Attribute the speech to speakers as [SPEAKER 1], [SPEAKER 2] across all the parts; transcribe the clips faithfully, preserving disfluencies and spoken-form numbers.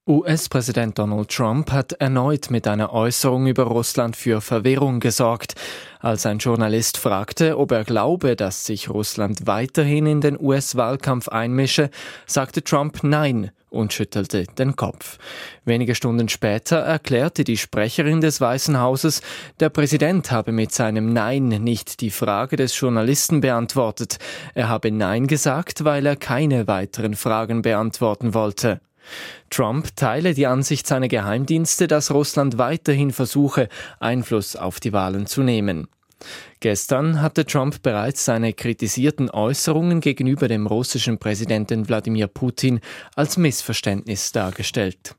[SPEAKER 1] U S-Präsident Donald Trump hat erneut mit einer Äußerung über Russland für Verwirrung gesorgt. Als ein Journalist fragte, ob er glaube, dass sich Russland weiterhin in den U S-Wahlkampf einmische, sagte Trump Nein und schüttelte den Kopf. Wenige Stunden später erklärte die Sprecherin des Weißen Hauses, der Präsident habe mit seinem Nein nicht die Frage des Journalisten beantwortet. Er habe Nein gesagt, weil er keine weiteren Fragen beantworten wollte. Trump teile die Ansicht seiner Geheimdienste, dass Russland weiterhin versuche, Einfluss auf die Wahlen zu nehmen. Gestern hatte Trump bereits seine kritisierten Äußerungen gegenüber dem russischen Präsidenten Wladimir Putin als Missverständnis dargestellt.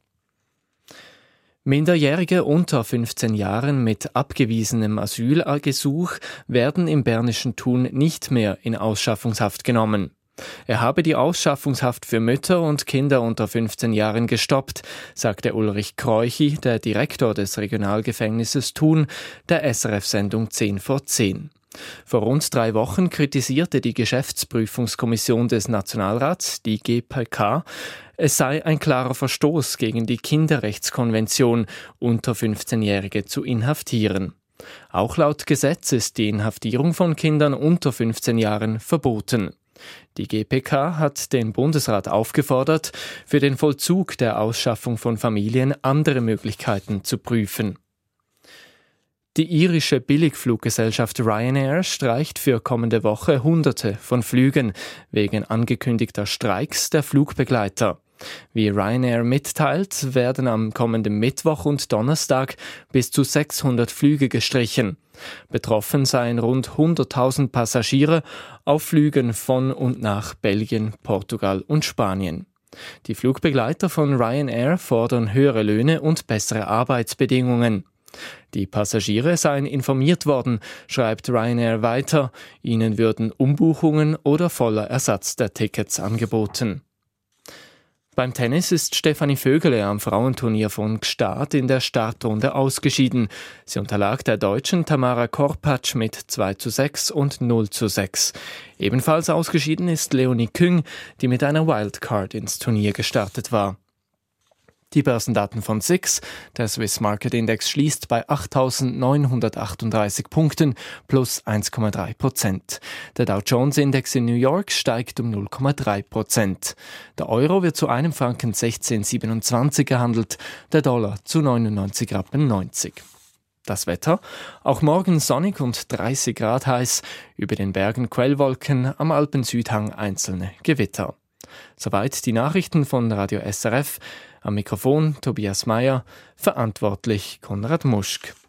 [SPEAKER 1] Minderjährige unter fünfzehn Jahren mit abgewiesenem Asylgesuch werden im bernischen Thun nicht mehr in Ausschaffungshaft genommen. Er habe die Ausschaffungshaft für Mütter und Kinder unter fünfzehn Jahren gestoppt, sagte Ulrich Kreuchi, der Direktor des Regionalgefängnisses Thun, der S R F-Sendung zehn vor zehn. Vor rund drei Wochen kritisierte die Geschäftsprüfungskommission des Nationalrats, die G P K, es sei ein klarer Verstoß gegen die Kinderrechtskonvention, unter fünfzehnjährige zu inhaftieren. Auch laut Gesetz ist die Inhaftierung von Kindern unter fünfzehn Jahren verboten. Die G P K hat den Bundesrat aufgefordert, für den Vollzug der Ausschaffung von Familien andere Möglichkeiten zu prüfen. Die irische Billigfluggesellschaft Ryanair streicht für kommende Woche Hunderte von Flügen wegen angekündigter Streiks der Flugbegleiter. Wie Ryanair mitteilt, werden am kommenden Mittwoch und Donnerstag bis zu sechshundert Flüge gestrichen. Betroffen seien rund hunderttausend Passagiere auf Flügen von und nach Belgien, Portugal und Spanien. Die Flugbegleiter von Ryanair fordern höhere Löhne und bessere Arbeitsbedingungen. Die Passagiere seien informiert worden, schreibt Ryanair weiter. Ihnen würden Umbuchungen oder voller Ersatz der Tickets angeboten. Beim Tennis ist Stefanie Vögele am Frauenturnier von Gstaad in der Startrunde ausgeschieden. Sie unterlag der Deutschen Tamara Korpatsch mit zwei zu sechs und null zu sechs. Ebenfalls ausgeschieden ist Leonie Küng, die mit einer Wildcard ins Turnier gestartet war. Die Börsendaten von S I X. Der Swiss Market Index schließt bei achttausendneunhundertachtunddreißig Punkten plus eins Komma drei Prozent. Der Dow Jones Index in New York steigt um null Komma drei Prozent. Der Euro wird zu einem Franken sechzehn Komma siebenundzwanzig gehandelt, der Dollar zu neunundneunzig Rappen neunzig. Das Wetter, auch morgen sonnig und dreißig Grad heiß, über den Bergen Quellwolken, am Alpensüdhang einzelne Gewitter. Soweit die Nachrichten von Radio S R F. Am Mikrofon Tobias Meyer, verantwortlich Konrad Muschk.